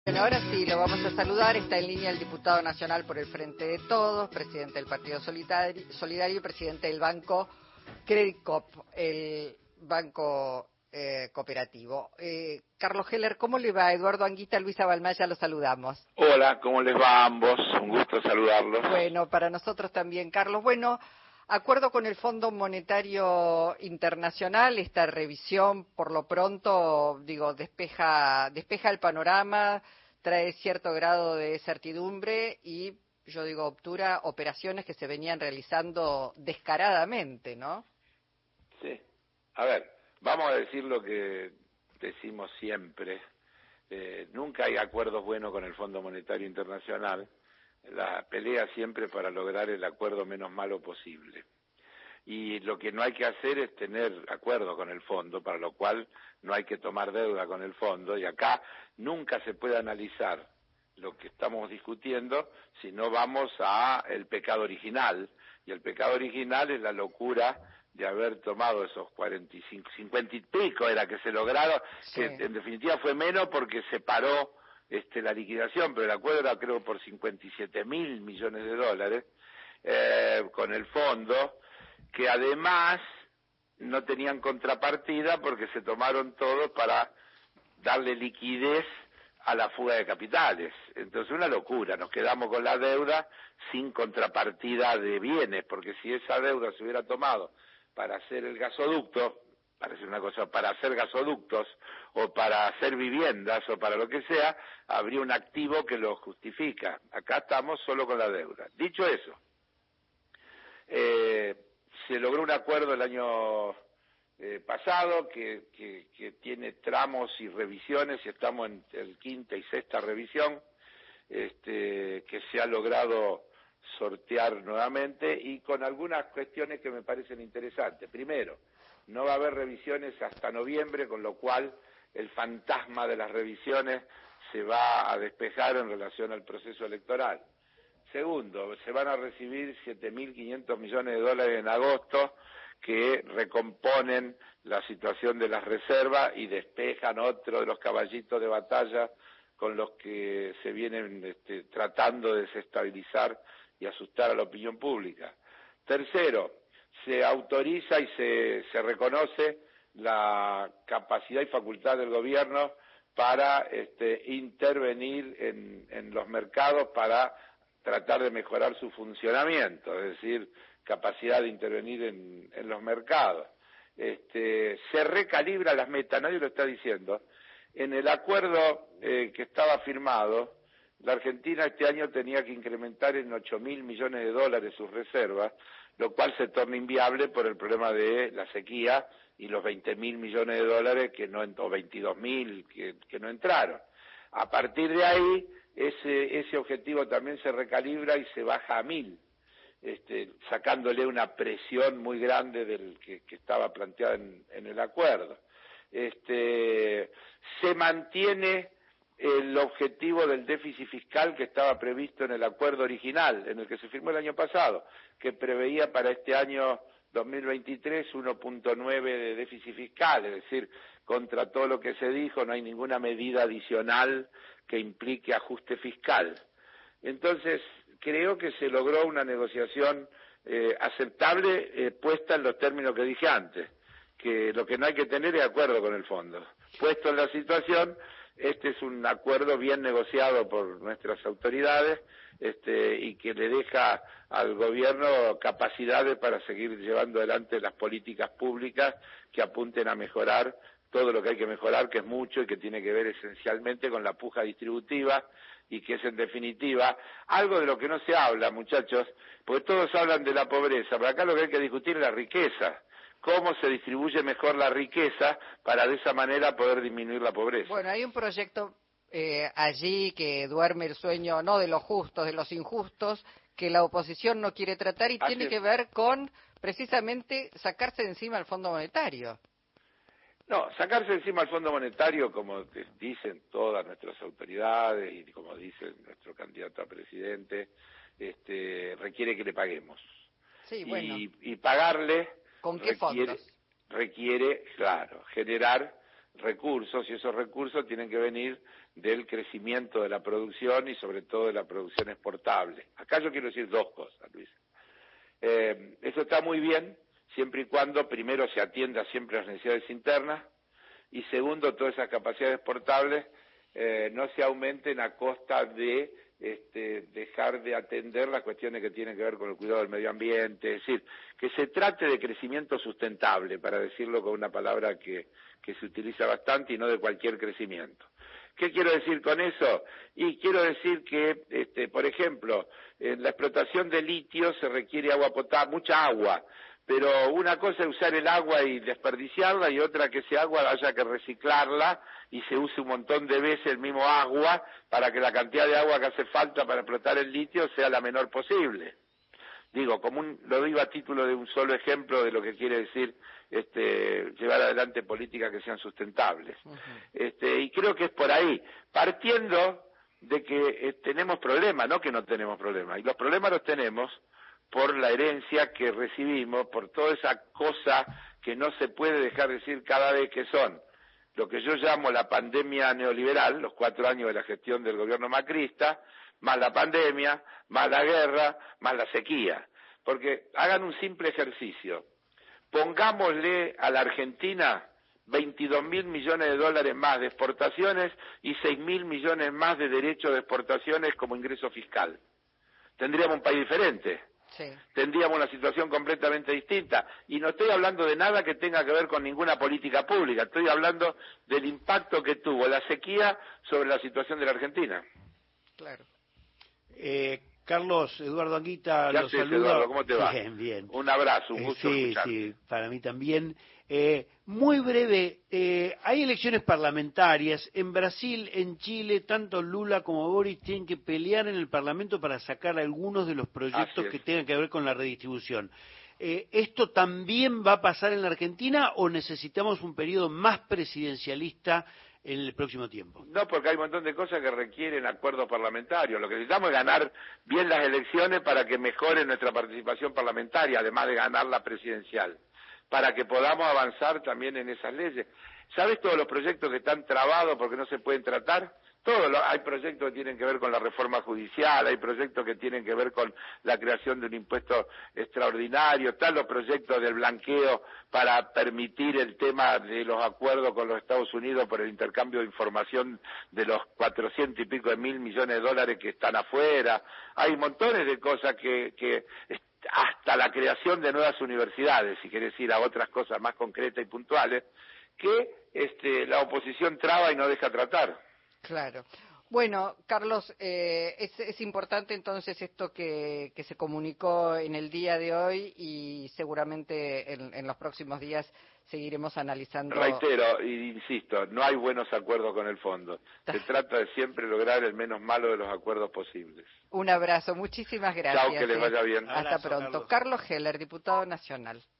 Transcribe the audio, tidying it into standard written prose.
Bueno, ahora sí, lo vamos a saludar. Está en línea el diputado nacional por el Frente de Todos, presidente del Partido Solidario y presidente del Banco Credit Coop, el banco cooperativo. Carlos Heller, ¿cómo le va? Eduardo Anguita, Luisa Balmaya, los saludamos. Hola, ¿cómo les va a ambos? Un gusto saludarlos. Bueno, para nosotros también, Carlos. Bueno, acuerdo con el Fondo Monetario Internacional, esta revisión por lo pronto, despeja el panorama, trae cierto grado de certidumbre y, obtura operaciones que se venían realizando descaradamente, ¿no? Sí. A ver, vamos a decir lo que decimos siempre. Nunca hay acuerdos buenos con el Fondo Monetario Internacional. La pelea siempre para lograr el acuerdo menos malo posible. Y lo que no hay que hacer es tener acuerdo con el fondo, para lo cual no hay que tomar deuda con el fondo, y acá nunca se puede analizar lo que estamos discutiendo si no vamos a el pecado original, y el pecado original es la locura de haber tomado esos 45, 50 y pico era que se lograron, sí. Que en definitiva fue menos porque se paró la liquidación, pero el acuerdo era creo por 57.000 millones de dólares con el fondo, que además no tenían contrapartida porque se tomaron todo para darle liquidez a la fuga de capitales. Entonces una locura, nos quedamos con la deuda sin contrapartida de bienes, porque si esa deuda se hubiera tomado para hacer el gasoducto, para hacer una cosa, para hacer gasoductos o para hacer viviendas o para lo que sea, habría un activo que lo justifica. Acá estamos solo con la deuda. Dicho eso, se logró un acuerdo el año pasado que tiene tramos y revisiones, y estamos en el quinta y sexta revisión, que se ha logrado sortear nuevamente y con algunas cuestiones que me parecen interesantes. Primero, no va a haber revisiones hasta noviembre, con lo cual el fantasma de las revisiones se va a despejar en relación al proceso electoral. Segundo, se van a recibir 7.500 millones de dólares en agosto que recomponen la situación de las reservas y despejan otro de los caballitos de batalla con los que se vienen tratando de desestabilizar y asustar a la opinión pública. Tercero, se autoriza y se reconoce la capacidad y facultad del gobierno para intervenir en los mercados para tratar de mejorar su funcionamiento, es decir, capacidad de intervenir en los mercados. Se recalibra las metas, nadie lo está diciendo. En el acuerdo que estaba firmado, la Argentina este año tenía que incrementar en 8.000 millones de dólares sus reservas, lo cual se torna inviable por el problema de la sequía y los 20.000 millones de dólares o 22.000 que no entraron. A partir de ahí, ese objetivo también se recalibra y se baja a 1.000, sacándole una presión muy grande del que estaba planteada en el acuerdo. Se mantiene el objetivo del déficit fiscal que estaba previsto en el acuerdo original, en el que se firmó el año pasado, que preveía para este año 2023 1.9 de déficit fiscal, es decir, contra todo lo que se dijo no hay ninguna medida adicional que implique ajuste fiscal. Entonces, creo que se logró una negociación aceptable puesta en los términos que dije antes, que lo que no hay que tener es acuerdo con el fondo. Puesto en la situación, este es un acuerdo bien negociado por nuestras autoridades y que le deja al gobierno capacidades para seguir llevando adelante las políticas públicas que apunten a mejorar todo lo que hay que mejorar, que es mucho y que tiene que ver esencialmente con la puja distributiva y que es en definitiva algo de lo que no se habla, muchachos, porque todos hablan de la pobreza, pero acá lo que hay que discutir es la riqueza. Cómo se distribuye mejor la riqueza para de esa manera poder disminuir la pobreza. Bueno, hay un proyecto allí que duerme el sueño no de los justos, de los injustos, que la oposición no quiere tratar y tiene que ver con precisamente sacarse de encima el Fondo Monetario. No, sacarse encima al Fondo Monetario, como dicen todas nuestras autoridades y como dice nuestro candidato a presidente, requiere que le paguemos. Sí, bueno. Y pagarle ¿Con qué fondos? Requiere, claro, generar recursos, y esos recursos tienen que venir del crecimiento de la producción y sobre todo de la producción exportable. Acá yo quiero decir dos cosas, Luis. Eso está muy bien, siempre y cuando primero se atienda siempre a las necesidades internas y segundo, todas esas capacidades exportables no se aumenten a costa de dejar de atender las cuestiones que tienen que ver con el cuidado del medio ambiente, es decir, que se trate de crecimiento sustentable, para decirlo con una palabra que se utiliza bastante y no de cualquier crecimiento. ¿Qué quiero decir con eso? Y quiero decir que, por ejemplo, en la explotación de litio se requiere agua potable, mucha agua, pero una cosa es usar el agua y desperdiciarla y otra que ese agua haya que reciclarla y se use un montón de veces el mismo agua para que la cantidad de agua que hace falta para explotar el litio sea la menor posible. Digo, lo digo a título de un solo ejemplo de lo que quiere decir llevar adelante políticas que sean sustentables. Y creo que es por ahí, partiendo de que tenemos problemas, no que no tenemos problemas, y los problemas los tenemos por la herencia que recibimos, por toda esa cosa que no se puede dejar de decir cada vez que son lo que yo llamo la pandemia neoliberal, los 4 años de la gestión del gobierno macrista, más la pandemia, más la guerra, más la sequía. Porque hagan un simple ejercicio, pongámosle a la Argentina 22.000 millones de dólares más de exportaciones y 6.000 millones más de derechos de exportaciones como ingreso fiscal. Tendríamos un país diferente. Sí. Tendríamos una situación completamente distinta. Y no estoy hablando de nada que tenga que ver con ninguna política pública, estoy hablando del impacto que tuvo la sequía sobre la situación de la Argentina. Claro. Carlos, Eduardo Anguita, los saluda. Eduardo, ¿cómo te va? Bien, bien. Un abrazo, un gusto escucharte. Sí, para mí también. Muy breve, hay elecciones parlamentarias. En Brasil, en Chile, tanto Lula como Boric tienen que pelear en el Parlamento para sacar algunos de los proyectos que tengan que ver con la redistribución. ¿Esto también va a pasar en la Argentina o necesitamos un periodo más presidencialista en el próximo tiempo? No, porque hay un montón de cosas que requieren acuerdos parlamentarios. Lo que necesitamos es ganar bien las elecciones para que mejore nuestra participación parlamentaria, además de ganar la presidencial, para que podamos avanzar también en esas leyes. ¿Sabes todos los proyectos que están trabados porque no se pueden tratar? Hay proyectos que tienen que ver con la reforma judicial, hay proyectos que tienen que ver con la creación de un impuesto extraordinario, están los proyectos del blanqueo para permitir el tema de los acuerdos con los Estados Unidos por el intercambio de información de los 400 y pico de mil millones de dólares que están afuera. Hay montones de cosas que hasta la creación de nuevas universidades, si querés ir a otras cosas más concretas y puntuales, que la oposición traba y no deja tratar. Claro. Bueno, Carlos, es importante entonces esto que se comunicó en el día de hoy y seguramente en los próximos días seguiremos analizando. Reitero e insisto, no hay buenos acuerdos con el fondo. Se trata de siempre lograr el menos malo de los acuerdos posibles. Un abrazo, muchísimas gracias. Chao, que les vaya bien. Hasta pronto. Carlos Heller, diputado nacional.